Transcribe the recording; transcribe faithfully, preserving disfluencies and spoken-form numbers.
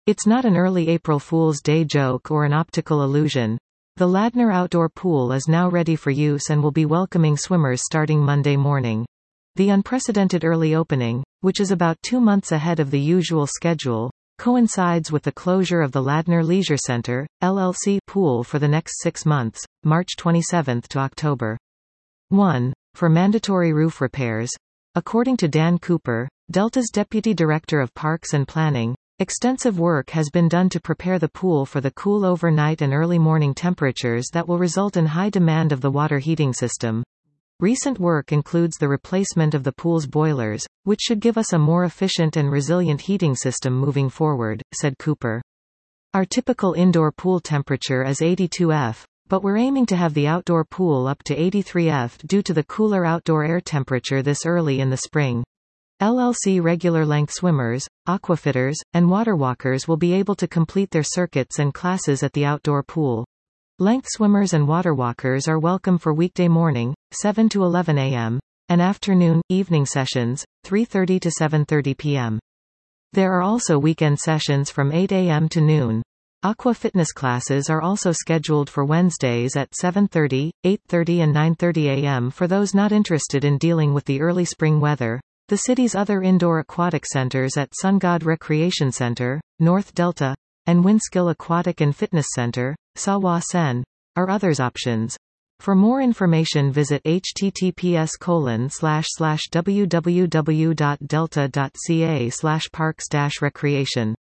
It's not an early April Fool's Day joke or an optical illusion. The Ladner Outdoor Pool is now ready for use and will be welcoming swimmers starting Monday morning. The unprecedented early opening, which is about two months ahead of the usual schedule, coincides with the closure of the Ladner Leisure Center, L L C pool for the next six months, March twenty-seventh to October first. For mandatory roof repairs. According to Dan Cooper, Delta's Deputy Director of Parks and Planning, extensive work has been done to prepare the pool for the cool overnight and early morning temperatures that will result in high demand of the water heating system. Recent work includes the replacement of the pool's boilers, which should give us a more efficient and resilient heating system moving forward, said Cooper. Our typical indoor pool temperature is eighty-two Fahrenheit, but we're aiming to have the outdoor pool up to eighty-three Fahrenheit due to the cooler outdoor air temperature this early in the spring. L L C regular length swimmers, aquafitters, and waterwalkers will be able to complete their circuits and classes at the outdoor pool. Length swimmers and waterwalkers are welcome for weekday morning, seven to eleven A M, and afternoon, evening sessions, three thirty to seven thirty P M There are also weekend sessions from eight A M to noon. Aqua fitness classes are also scheduled for Wednesdays at seven thirty, eight thirty and nine thirty A M for those not interested in dealing with the early spring weather. The city's other indoor aquatic centers at SunGod Recreation Center, North Delta, and Winskill Aquatic and Fitness Center, Sawa Sen, are others options. For more information visit https colon slash slash www dot delta dot ca slash parks dash recreation.